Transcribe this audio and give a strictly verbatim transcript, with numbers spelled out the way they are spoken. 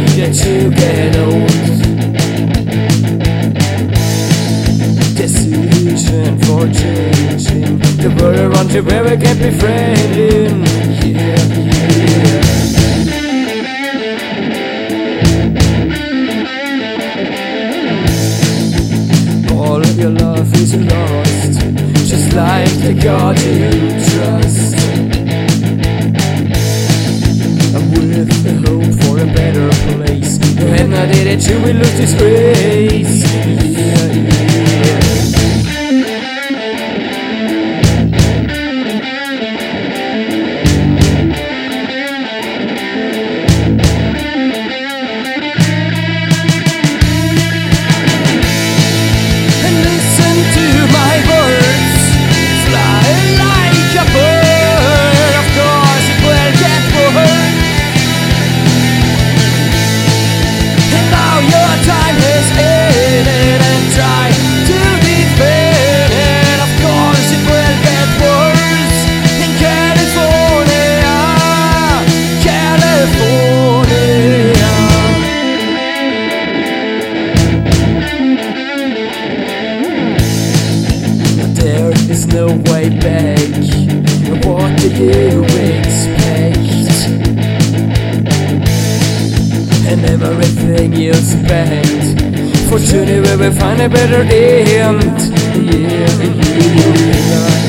needed to get old. Decision for changing the world around you where we can be friendly. Yeah, yeah. All of your love is lost, just like the God you trust. And with the hope for a better place, you had not did it, you will lose this grace. Yeah, yeah. There's no way back. What do you expect? And everything you spend, fortunately we will find a better end. Yeah, yeah, yeah.